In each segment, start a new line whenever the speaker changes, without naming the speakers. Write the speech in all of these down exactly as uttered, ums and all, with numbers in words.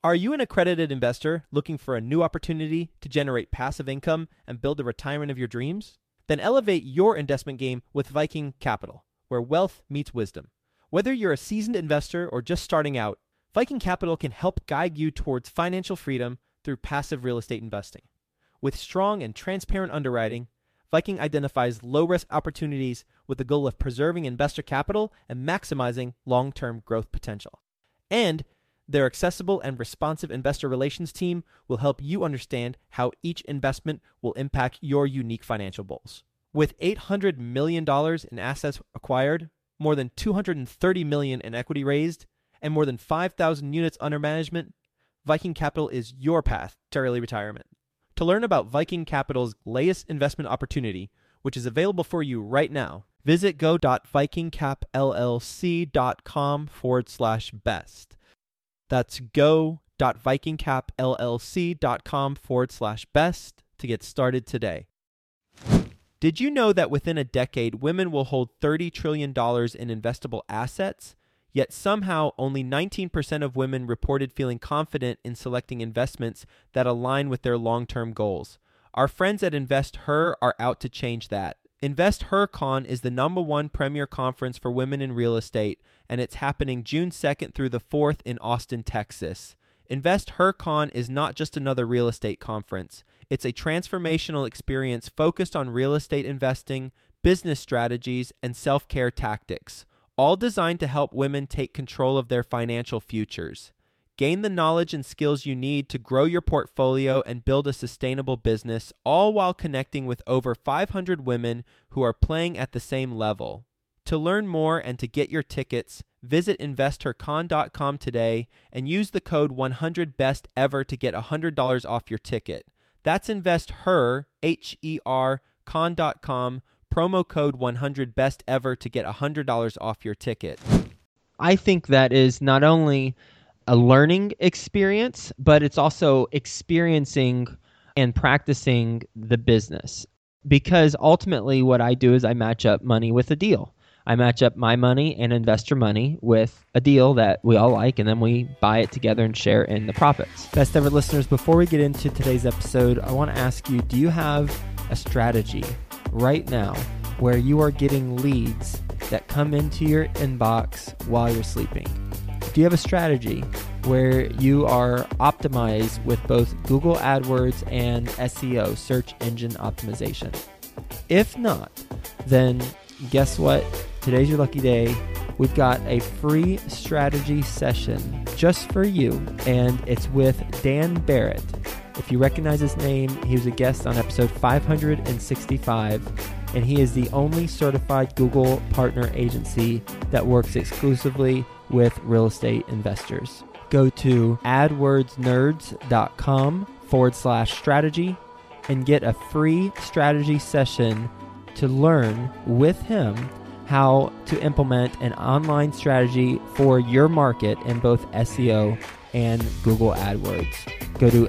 Are you an accredited investor looking for a new opportunity to generate passive income and build the retirement of your dreams? Then elevate your investment game with Viking Capital, where wealth meets wisdom. Whether you're a seasoned investor or just starting out, Viking Capital can help guide you towards financial freedom through passive real estate investing. With strong and transparent underwriting, Viking identifies low-risk opportunities with the goal of preserving investor capital and maximizing long-term growth potential. And their accessible and responsive investor relations team will help you understand how each investment will impact your unique financial goals. With eight hundred million dollars in assets acquired, more than two hundred thirty million dollars in equity raised, and more than five thousand units under management, Viking Capital is your path to early retirement. To learn about Viking Capital's latest investment opportunity, which is available for you right now, visit go.vikingcapllc.com forward slash best. That's go.vikingcapllc.com forward slash best to get started today. Did you know that within a decade, women will hold thirty trillion dollars in investable assets? Yet somehow only nineteen percent of women reported feeling confident in selecting investments that align with their long-term goals. Our friends at InvestHer are out to change that. InvestHerCon is the number one premier conference for women in real estate, and it's happening June second through the fourth in Austin, Texas. InvestHerCon is not just another real estate conference. It's a transformational experience focused on real estate investing, business strategies, and self-care tactics, all designed to help women take control of their financial futures. Gain the knowledge and skills you need to grow your portfolio and build a sustainable business, all while connecting with over five hundred women who are playing at the same level. To learn more and to get your tickets, visit investor con dot com today and use the code one hundred best ever to get one hundred dollars off your ticket. That's InvestHer, H E R, con dot com, promo code one hundred best ever to get one hundred dollars off your ticket. I think that is not only a learning experience, but it's also experiencing and practicing the business. Because ultimately what I do is I match up money with a deal. I match up my money and investor money with a deal that we all like, and then we buy it together and share in the profits. Best ever listeners, before we get into today's episode, I want to ask you, do you have a strategy right now where you are getting leads that come into your inbox while you're sleeping? Do you have a strategy where you are optimized with both Google AdWords and S E O, search engine optimization? If not, then guess what? Today's your lucky day. We've got a free strategy session just for you, and it's with Dan Barrett. If you recognize his name, he was a guest on episode five hundred sixty-five, and he is the only certified Google partner agency that works exclusively with real estate investors. Go to adwordsnerds.com forward slash strategy and get a free strategy session to learn with him how to implement an online strategy for your market in both S E O and Google AdWords. Go to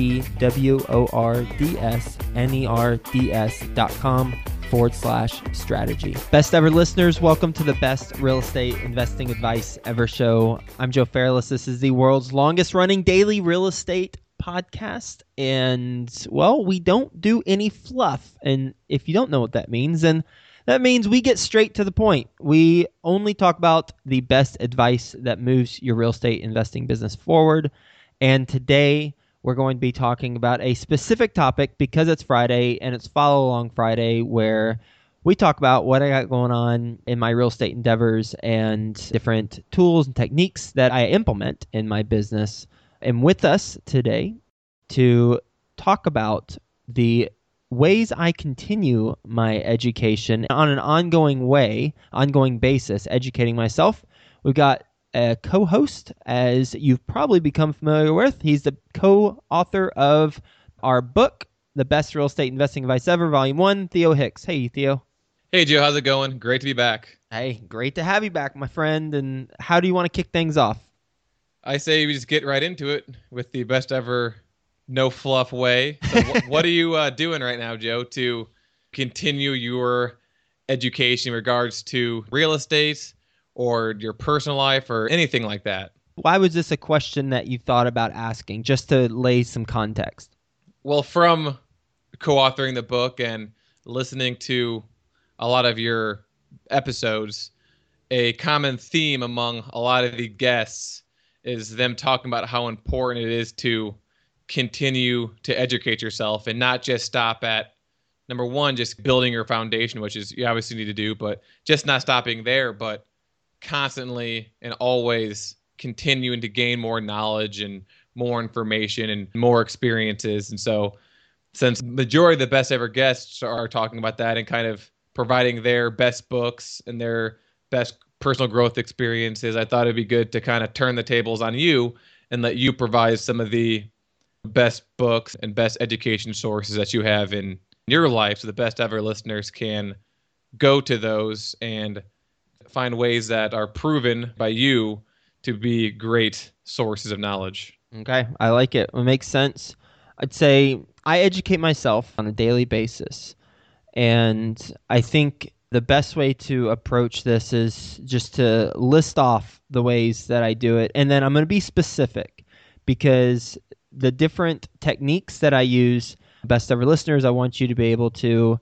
A-D-W-O-R-D-S-N-E-R-D-S.com forward slash strategy. Best ever listeners, welcome to the Best Real Estate Investing Advice Ever show. I'm Joe Fairless. This is the world's longest running daily real estate podcast. And, well, we don't do any fluff. And if you don't know what that means, then that means we get straight to the point. We only talk about the best advice that moves your real estate investing business forward. And today we're going to be talking about a specific topic because it's Friday and it's Follow Along Friday, where we talk about what I got going on in my real estate endeavors and different tools and techniques that I implement in my business. And with us today to talk about the ways I continue my education on an ongoing way, ongoing basis, educating myself, we've got a co-host, as you've probably become familiar with. He's the co-author of our book, The Best Real Estate Investing Advice Ever, Volume one, Theo Hicks. Hey, Theo.
Hey, Joe. How's it going? Great to be back.
Hey, great to have you back, my friend. And how do you want to kick things off?
I say we just get right into it with the best ever no fluff way. So wh- what are you uh, doing right now, Joe, to continue your education in regards to real estate or your personal life or anything like that?
Why was this a question that you thought about asking, just to lay some context?
Well, from co-authoring the book and listening to a lot of your episodes, a common theme among a lot of the guests is them talking about how important it is to continue to educate yourself and not just stop at, number one, just building your foundation, which is you obviously need to do, but just not stopping there, but constantly and always continuing to gain more knowledge and more information and more experiences. And so since majority of the best ever guests are talking about that and kind of providing their best books and their best personal growth experiences, I thought it'd be good to kind of turn the tables on you and let you provide some of the best books and best education sources that you have in your life so the best ever listeners can go to those and find ways that are proven by you to be great sources of knowledge.
Okay, I like it. It makes sense. I'd say I educate myself on a daily basis. And I think the best way to approach this is just to list off the ways that I do it. And then I'm going to be specific because the different techniques that I use, best ever listeners, I want you to be able to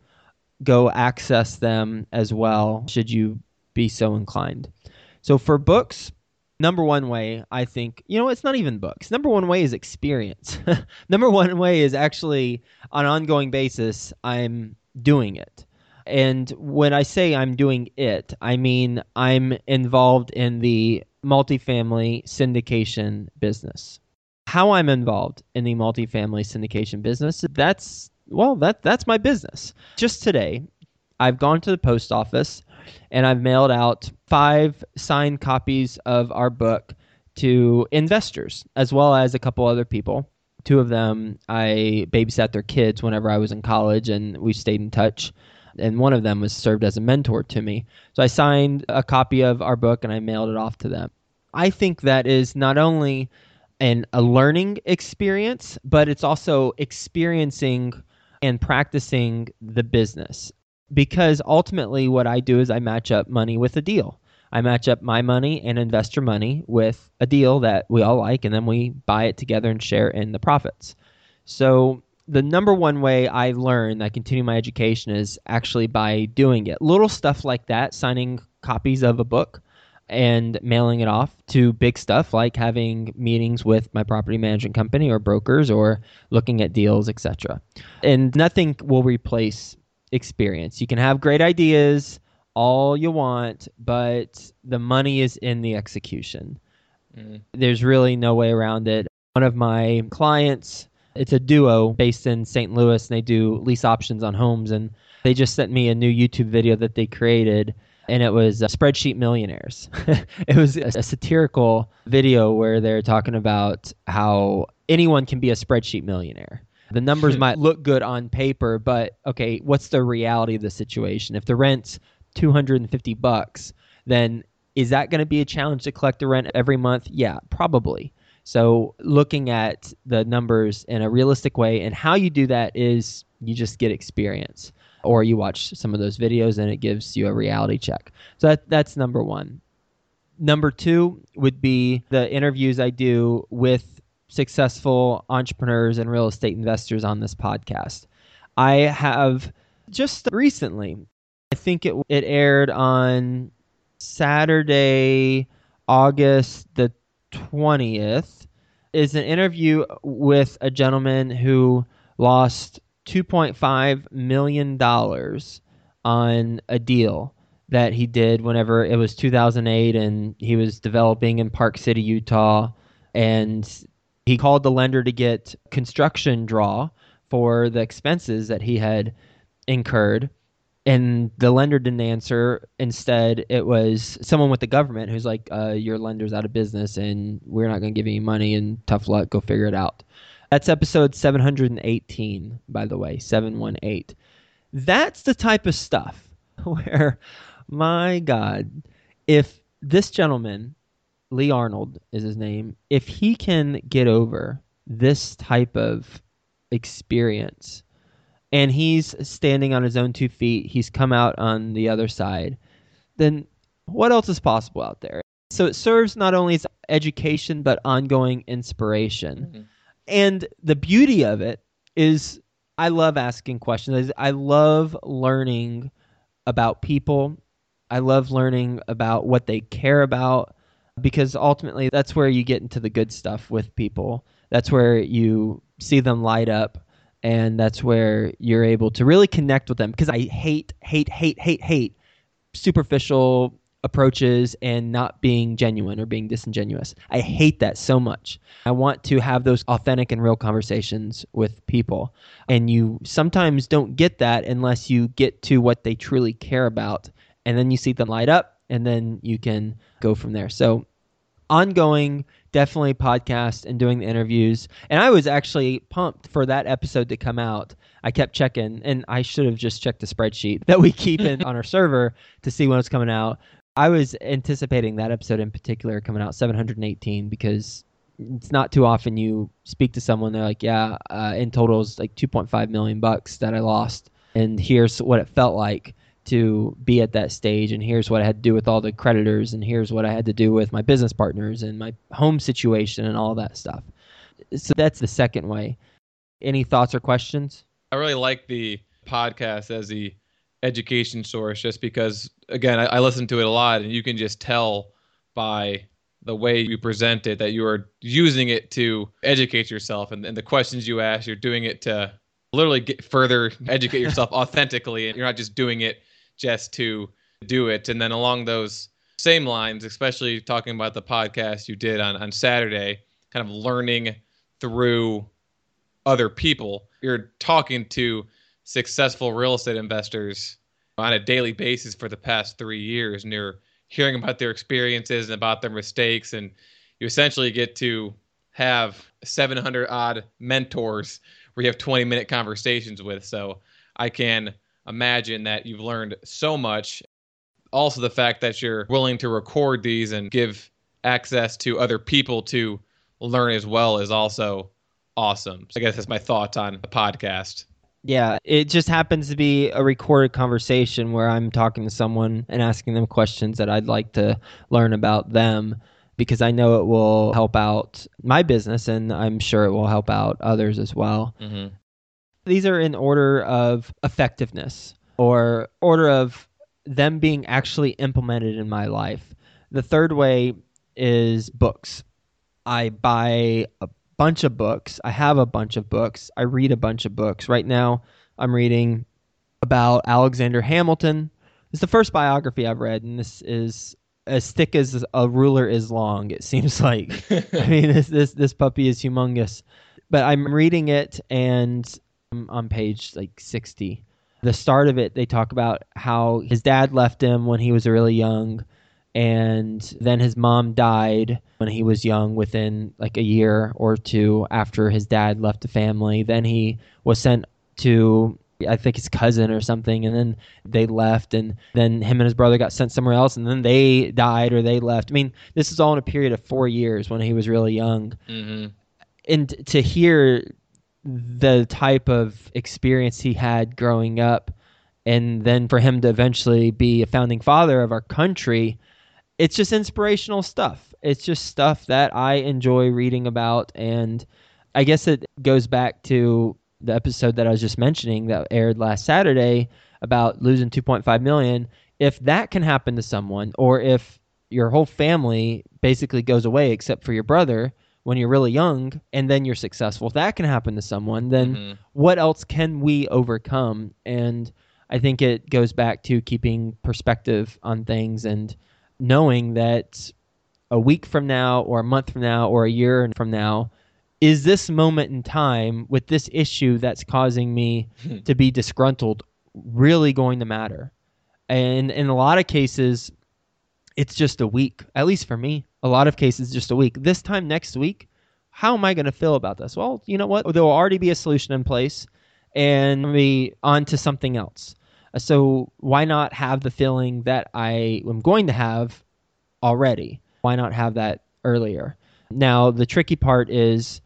go access them as well, should you be so inclined. So for books, number one way, I think, you know, it's not even books. Number one way is experience. Number one way is actually on an ongoing basis, I'm doing it. And when I say I'm doing it, I mean I'm involved in the multifamily syndication business. How I'm involved in the multifamily syndication business, that's, well, that that's my business. Just today, I've gone to the post office and I've mailed out five signed copies of our book to investors, as well as a couple other people. Two of them, I babysat their kids whenever I was in college, and we stayed in touch. And one of them was served as a mentor to me. So I signed a copy of our book and I mailed it off to them. I think that is not only an, a learning experience, but it's also experiencing and practicing the business. Because ultimately what I do is I match up money with a deal. I match up my money and investor money with a deal that we all like, and then we buy it together and share in the profits. So the number one way I learn, I continue my education, is actually by doing it. Little stuff like that, signing copies of a book and mailing it off, to big stuff like having meetings with my property management company or brokers or looking at deals, et cetera. And nothing will replace experience. You can have great ideas all you want, but the money is in the execution. Mm. There's really no way around it. One of my clients, it's a duo based in Saint Louis, and they do lease options on homes, and they just sent me a new YouTube video that they created, and it was uh, Spreadsheet Millionaires. It was a, a satirical video where they're talking about how anyone can be a spreadsheet millionaire. The numbers might look good on paper, but okay, what's the reality of the situation? If the rent's two hundred fifty bucks, then is that going to be a challenge to collect the rent every month? Yeah, probably. So looking at the numbers in a realistic way, and how you do that is you just get experience, or you watch some of those videos and it gives you a reality check. So that, that's number one. Number two would be the interviews I do with successful entrepreneurs and real estate investors on this podcast. I have just recently, I think it it aired on Saturday, August the twentieth, is an interview with a gentleman who lost two point five million dollars on a deal that he did whenever it was two thousand eight, and he was developing in Park City, Utah, and he called the lender to get construction draw for the expenses that he had incurred, and the lender didn't answer. Instead, it was someone with the government who's like, uh, your lender's out of business and we're not going to give you any money, and tough luck, go figure it out. That's episode seven hundred eighteen, by the way, seven one eight. That's the type of stuff where, my God, if this gentleman, Lee Arnold is his name, if he can get over this type of experience, and he's standing on his own two feet, he's come out on the other side, then what else is possible out there? So it serves not only as education, but ongoing inspiration.
Mm-hmm.
And the beauty of it is I love asking questions. I love learning about people. I love learning about what they care about, because ultimately that's where you get into the good stuff with people. That's where you see them light up, and that's where you're able to really connect with them. Because I hate, hate, hate, hate, hate superficial approaches and not being genuine or being disingenuous. I hate that so much. I want to have those authentic and real conversations with people. And you sometimes don't get that unless you get to what they truly care about. And then you see them light up, and then you can go from there. So ongoing, definitely podcast and doing the interviews. And I was actually pumped for that episode to come out. I kept checking, and I should have just checked the spreadsheet that we keep in on our server to see when it's coming out. I was anticipating that episode in particular coming out seven hundred eighteen, because it's not too often you speak to someone, they're like, yeah, uh, in total it's like two point five million bucks that I lost. And here's what it felt like to be at that stage, and here's what I had to do with all the creditors, and here's what I had to do with my business partners and my home situation and all that stuff. So that's the second way. Any thoughts or questions?
I really like the podcast as the education source, just because, again, I, I listen to it a lot, and you can just tell by the way you present it that you are using it to educate yourself, and, and the questions you ask, you're doing it to literally get further educate yourself authentically, and you're not just doing it just to do it. And then along those same lines, especially talking about the podcast you did on, on Saturday, kind of learning through other people. You're talking to successful real estate investors on a daily basis for the past three years, and you're hearing about their experiences and about their mistakes, and you essentially get to have seven hundred odd mentors where you have twenty minute conversations with. So I can imagine that you've learned so much. Also, the fact that you're willing to record these and give access to other people to learn as well is also awesome. So I guess that's my thoughts on the podcast.
Yeah, it just happens to be a recorded conversation where I'm talking to someone and asking them questions that I'd like to learn about them, because I know it will help out my business, and I'm sure it will help out others as well.
Mm-hmm.
These are in order of effectiveness, or order of them being actually implemented in my life. The third way is books. I buy a bunch of books. I have a bunch of books. I read a bunch of books. Right now, I'm reading about Alexander Hamilton. It's the first biography I've read, and this is as thick as a ruler is long, it seems like. I mean, this, this this puppy is humongous. But I'm reading it, and I'm on page like sixty. The start of it, they talk about how his dad left him when he was really young, and then his mom died when he was young, within like a year or two after his dad left the family. Then he was sent to, I think, his cousin or something, and then they left, and then him and his brother got sent somewhere else, and then they died or they left. I mean, this is all in a period of four years when he was really young.
Mm-hmm.
And to hear the type of experience he had growing up, and then for him to eventually be a founding father of our country, it's just inspirational stuff. It's just stuff that I enjoy reading about. And I guess it goes back to the episode that I was just mentioning that aired last Saturday about losing two point five million dollars. If that can happen to someone, or if your whole family basically goes away except for your brother when you're really young, and then you're successful, if that can happen to someone, then mm-hmm. what else can we overcome? And I think it goes back to keeping perspective on things, and knowing that a week from now, or a month from now, or a year from now, is this moment in time with this issue that's causing me to be disgruntled really going to matter? And in a lot of cases, it's just a week, at least for me. A lot of cases, just a week. This time next week, how am I going to feel about this? Well, you know what? There will already be a solution in place, and be on to something else. So why not have the feeling that I am going to have already? Why not have that earlier? Now, the tricky part is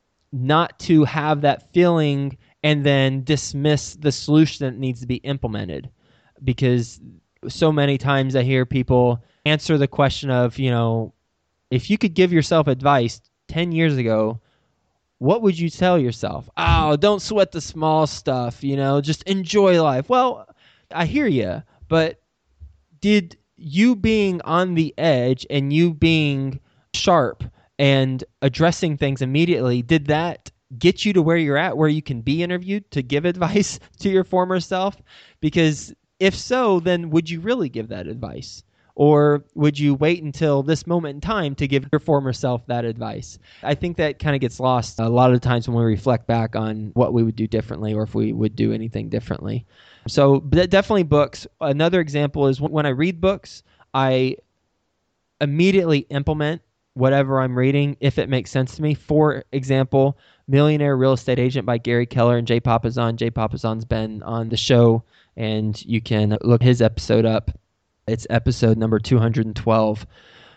not to have that feeling and then dismiss the solution that needs to be implemented. Because so many times I hear people, answer the question of, you know, if you could give yourself advice ten years ago, what would you tell yourself? Oh, don't sweat the small stuff, you know, just enjoy life. Well, I hear you, but did you being on the edge and you being sharp and addressing things immediately, did that get you to where you're at, where you can be interviewed to give advice to your former self? Because if so, then would you really give that advice? Or would you wait until this moment in time to give your former self that advice? I think that kind of gets lost a lot of times when we reflect back on what we would do differently or if we would do anything differently. So definitely books. Another example is when I read books, I immediately implement whatever I'm reading if it makes sense to me. For example, Millionaire Real Estate Agent by Gary Keller and Jay Papasan. Jay Papasan's been on the show, and you can look his episode up. It's episode number two hundred twelve.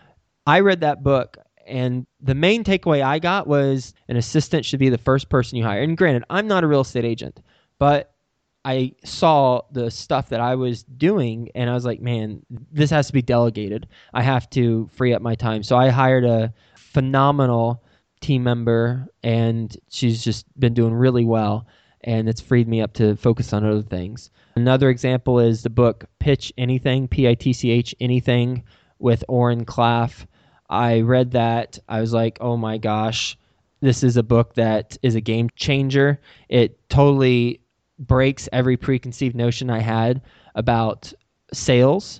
I read that book, and the main takeaway I got was an assistant should be the first person you hire. And granted, I'm not a real estate agent, but I saw the stuff that I was doing, and I was like, man, this has to be delegated. I have to free up my time. So I hired a phenomenal team member, and she's just been doing really well, and it's freed me up to focus on other things. Another example is the book Pitch Anything, P I T C H Anything, with Oren Klaff. I read that. I was like, oh my gosh, this is a book that is a game changer. It totally breaks every preconceived notion I had about sales.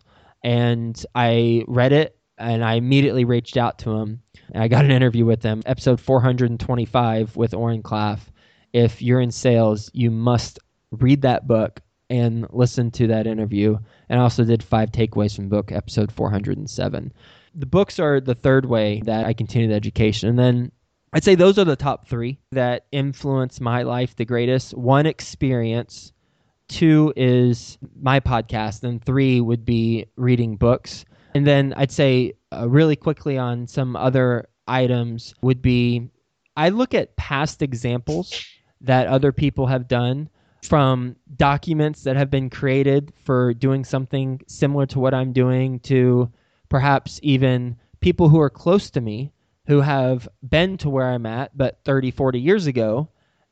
And I read it, and I immediately reached out to him. And I got an interview with him, episode four hundred twenty-five with Oren Klaff. If you're in sales, you must read that book and listen to that interview. And I also did five takeaways from the book, episode four hundred seven. The books are the third way that I continue the education. And then I'd say those are the top three that influence my life the greatest. One, experience. Two is my podcast. And three would be reading books. And then I'd say uh, really quickly on some other items would be I look at past examples that other people have done, from documents that have been created for doing something similar to what I'm doing, to perhaps even people who are close to me who have been to where I'm at, but thirty, forty years ago,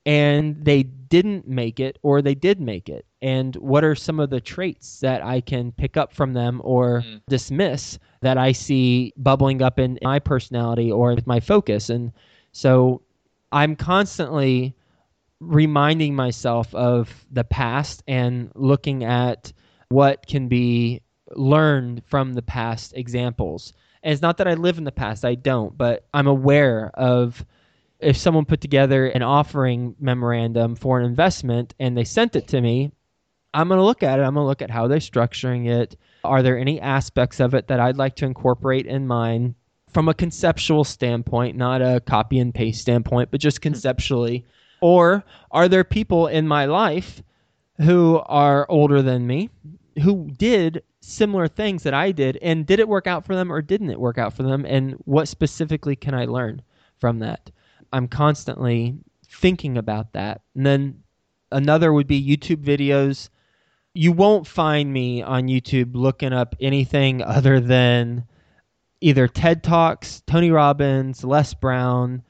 and they didn't make it or they did make it. And what are some of the traits that I can pick up from them or mm. dismiss that I see bubbling up in my personality or with my focus? And so I'm constantly reminding myself of the past and looking at what can be learned from the past examples. And it's not that I live in the past, I don't, but I'm aware of if someone put together an offering memorandum for an investment and they sent it to me, I'm going to look at it. I'm going to look at how they're structuring it. Are there any aspects of it that I'd like to incorporate in mine from a conceptual standpoint, not a copy and paste standpoint, but just conceptually? Or are there people in my life who are older than me who did similar things that I did, and did it work out for them or didn't it work out for them? And what specifically can I learn from that? I'm constantly thinking about that. And then another would be YouTube videos. You won't find me on YouTube looking up anything other than either TED Talks, Tony Robbins, Les Brown,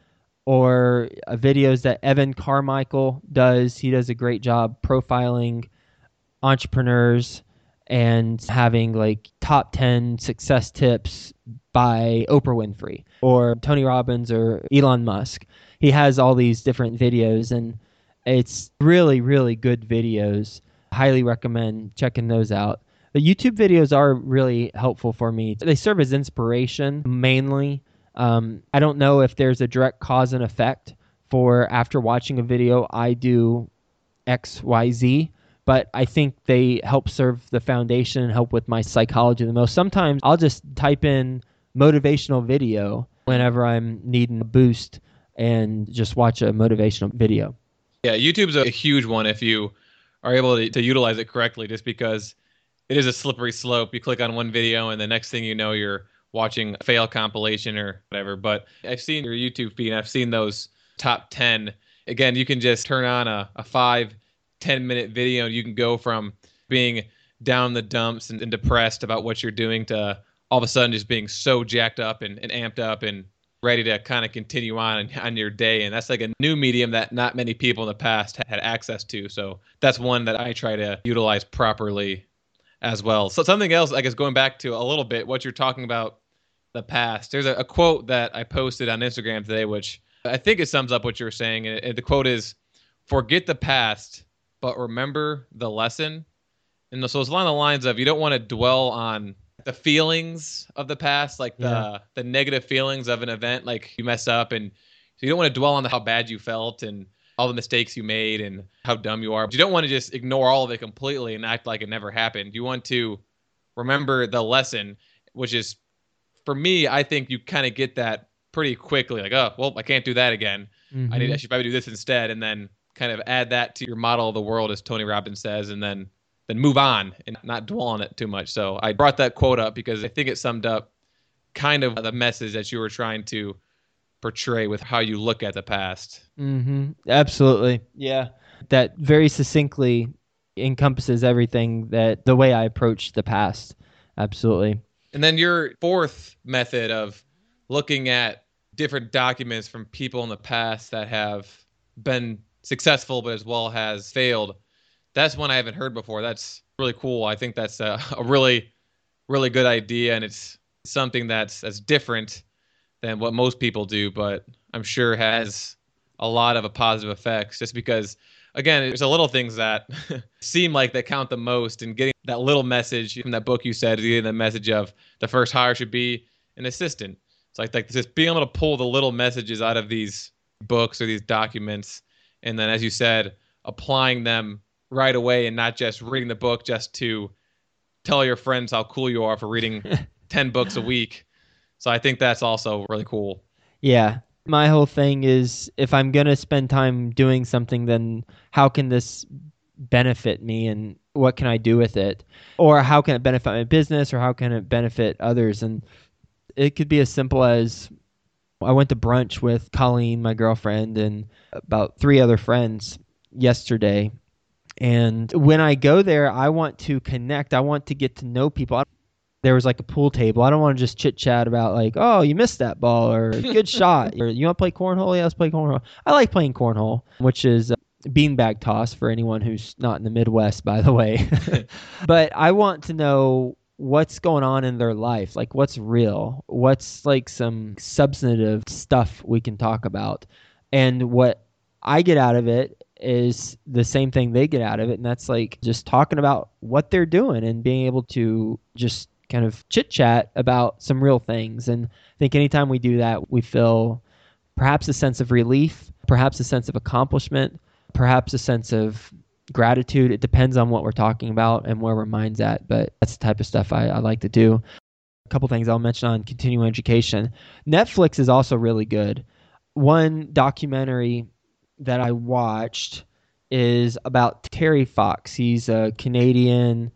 or uh, videos that Evan Carmichael does. He does a great job profiling entrepreneurs and having like top ten success tips by Oprah Winfrey or Tony Robbins or Elon Musk. He has all these different videos, and it's really, really good videos. Highly recommend checking those out. The YouTube videos are really helpful for me. They serve as inspiration mainly. Um, I don't know if there's a direct cause and effect for after watching a video, I do X, Y, Z, but I think they help serve the foundation and help with my psychology the most. Sometimes I'll just type in motivational video whenever I'm needing a boost and just watch a motivational video.
Yeah, YouTube's a huge one if you are able to, to utilize it correctly, just because it is a slippery slope. You click on one video and the next thing you know, you're watching a fail compilation or whatever. But I've seen your YouTube feed, and I've seen those top ten. Again, you can just turn on a, a five, ten minute video, and you can go from being down the dumps and, and depressed about what you're doing to all of a sudden just being so jacked up and, and amped up and ready to kind of continue on on your day. And that's like a new medium that not many people in the past had access to. So that's one that I try to utilize properly as well. So something else, I guess, going back to a little bit what you're talking about the past. There's a, a quote that I posted on Instagram today, which I think it sums up what you're saying. And the quote is, "Forget the past, but remember the lesson." And so it's along the lines of, you don't want to dwell on the feelings of the past, like the yeah. the negative feelings of an event, like you mess up, and so you don't want to dwell on the, how bad you felt and all the mistakes you made and how dumb you are. But you don't want to just ignore all of it completely and act like it never happened. You want to remember the lesson, which is, for me, I think you kind of get that pretty quickly. Like, oh, well, I can't do that again. Mm-hmm. I need I should probably do this instead, and then kind of add that to your model of the world, as Tony Robbins says, and then then move on and not dwell on it too much. So I brought that quote up because I think it summed up kind of the message that you were trying to portray with how you look at the past.
Mm-hmm. Absolutely. Yeah. That very succinctly encompasses everything, that the way I approach the past. Absolutely.
And then your fourth method of looking at different documents from people in the past that have been successful, but as well has failed. That's one I haven't heard before. That's really cool. I think that's a, a really, really good idea, and it's something that's that's different than what most people do, but I'm sure has a lot of a positive effects, just because, again, there's a little things that seem like they count the most, and getting that little message from that book you said, getting the message of the first hire should be an assistant. It's like, like just being able to pull the little messages out of these books or these documents, and then, as you said, applying them right away and not just reading the book just to tell your friends how cool you are for reading ten books a week. So I think that's also really cool. Yeah. My whole thing is, if I'm going to spend time doing something, then how can this benefit me and what can I do with it? Or how can it benefit my business, or how can it benefit others? And it could be as simple as, I went to brunch with Colleen, my girlfriend, and about three other friends yesterday. And when I go there, I want to connect. I want to get to know people. There was like a pool table. I don't want to just chit chat about like, oh, you missed that ball, or good shot, or you want to play cornhole? Yeah, let's play cornhole. I like playing cornhole, which is beanbag toss for anyone who's not in the Midwest, by the way. But I want to know what's going on in their life, like what's real, what's like some substantive stuff we can talk about. And what I get out of it is the same thing they get out of it, and that's like just talking about what they're doing and being able to just kind of chit chat about some real things. And I think anytime we do that, we feel perhaps a sense of relief, perhaps a sense of accomplishment, perhaps a sense of gratitude. It depends on what we're talking about and where our mind's at, but that's the type of stuff I, I like to do. A couple things I'll mention on continuing education. Netflix is also really good. One documentary that I watched is about Terry Fox. He's a Canadian,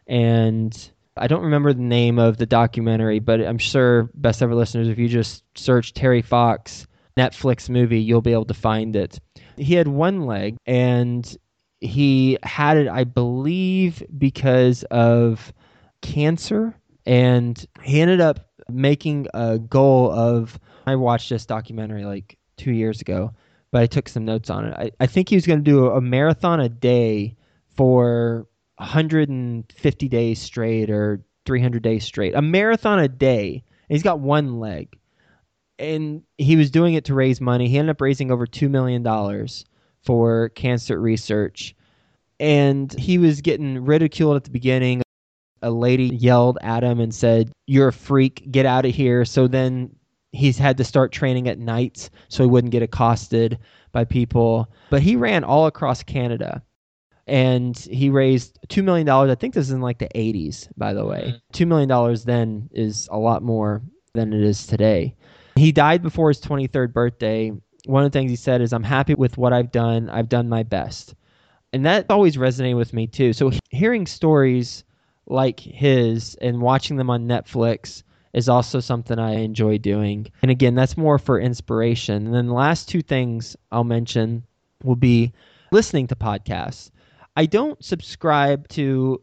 and I don't remember the name of the documentary, but I'm sure, best ever listeners, if you just search Terry Fox Netflix movie, you'll be able to find it. He had one leg, and he had it, I believe, because of cancer, and he ended up making a goal of, I watched this documentary like two years ago, but I took some notes on it. I, I think he was going to do a marathon a day for one hundred fifty days straight, or three hundred days straight. A marathon a day. And he's got one leg. And he was doing it to raise money. He ended up raising over two million dollars for cancer research. And he was getting ridiculed at the beginning. A lady yelled at him and said, "You're a freak, get out of here." So then he's had to start training at nights so he wouldn't get accosted by people. But he ran all across Canada, and he raised two million dollars. I think this is in like the eighties, by the way. Mm-hmm. two million dollars then is a lot more than it is today. He died before his twenty-third birthday. One of the things he said is, "I'm happy with what I've done. I've done my best." And that always resonated with me too. So hearing stories like his and watching them on Netflix is also something I enjoy doing. And again, that's more for inspiration. And then the last two things I'll mention will be listening to podcasts. I don't subscribe to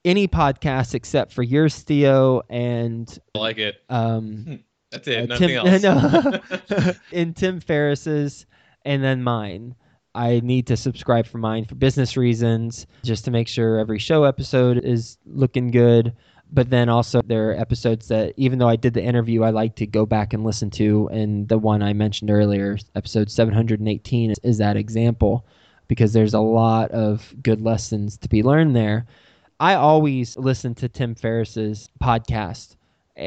any podcast except for yours, Theo, and
I like it.
um,
That's it.
uh,
Nothing
Tim,
else.
no, and Tim Ferriss's, and then mine. I need to subscribe for mine for business reasons, just to make sure every show episode is looking good. But then also there are episodes that, even though I did the interview, I like to go back and listen to. And the one I mentioned earlier, episode seven hundred eighteen, is, is that example, because there's a lot of good lessons to be learned there. I always listen to Tim Ferriss's podcast,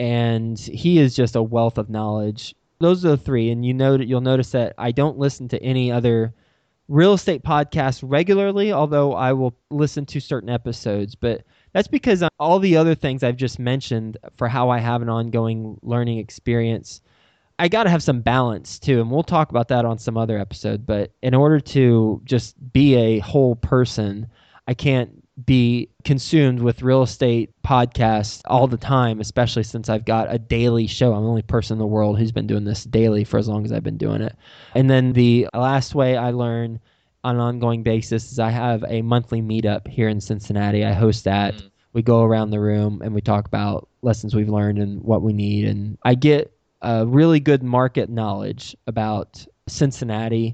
and he is just a wealth of knowledge. Those are the three. And you know, you'll notice that I don't listen to any other real estate podcasts regularly, although I will listen to certain episodes. But that's because all the other things I've just mentioned for how I have an ongoing learning experience, I got to have some balance too. And we'll talk about that on some other episode. But in order to just be a whole person, I can't be consumed with real estate podcasts all the time, especially since I've got a daily show. I'm the only person in the world who's been doing this daily for as long as I've been doing it. And then the last way I learn on an ongoing basis is I have a monthly meetup here in Cincinnati. I host that. Mm. We go around the room and we talk about lessons we've learned and what we need. And I get a really good market knowledge about Cincinnati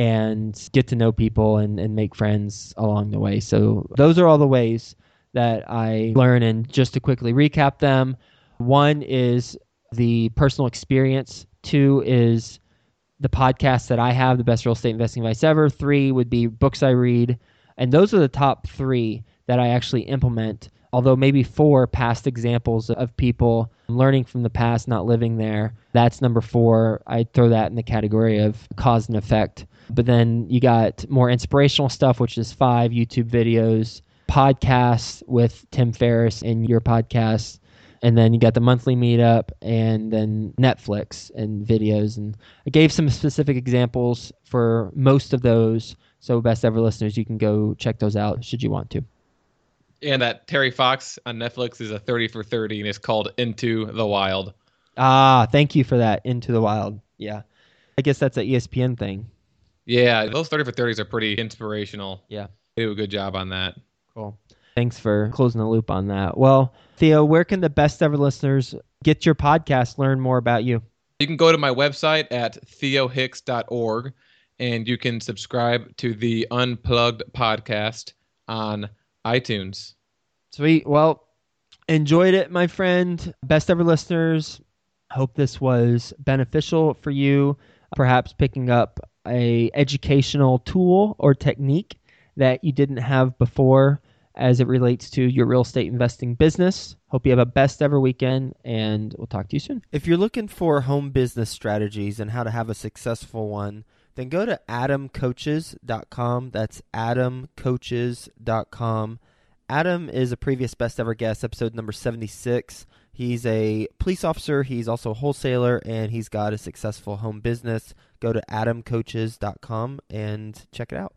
and get to know people and, and make friends along the way. So those are all the ways that I learn. And just to quickly recap them, one is the personal experience. Two is the podcast that I have, the best real estate investing advice ever. Three would be books I read. And those are the top three that I actually implement, although maybe four past examples of people learning from the past, not living there. That's number four. I throw that in the category of cause and effect. But then you got more inspirational stuff, which is five YouTube videos, podcasts with Tim Ferriss in your podcast. And then you got the monthly meetup and then Netflix and videos. And I gave some specific examples for most of those. So best ever listeners, you can go check those out should you want to.
And that Terry Fox on Netflix is a thirty for thirty, and it's called Into the Wild.
Ah, thank you for that. Into the Wild. Yeah. I guess that's an E S P N thing.
Yeah, those thirty for thirties are pretty inspirational.
Yeah.
They do a good job on that.
Cool. Thanks for closing the loop on that. Well, Theo, where can the best ever listeners get your podcast, learn more about you?
You can go to my website at theo hicks dot org, and you can subscribe to the Unplugged podcast on iTunes.
Sweet. Well, enjoyed it, my friend. Best ever listeners, hope this was beneficial for you, perhaps picking up a educational tool or technique that you didn't have before as it relates to your real estate investing business. Hope you have a best ever weekend, and we'll talk to you soon.
If you're looking for home business strategies and how to have a successful one, then go to adam coaches dot com. That's adam coaches dot com. Adam is a previous best ever guest, episode number seventy-six. He's a police officer, he's also a wholesaler, and he's got a successful home business. Go to adam coaches dot com and check it out.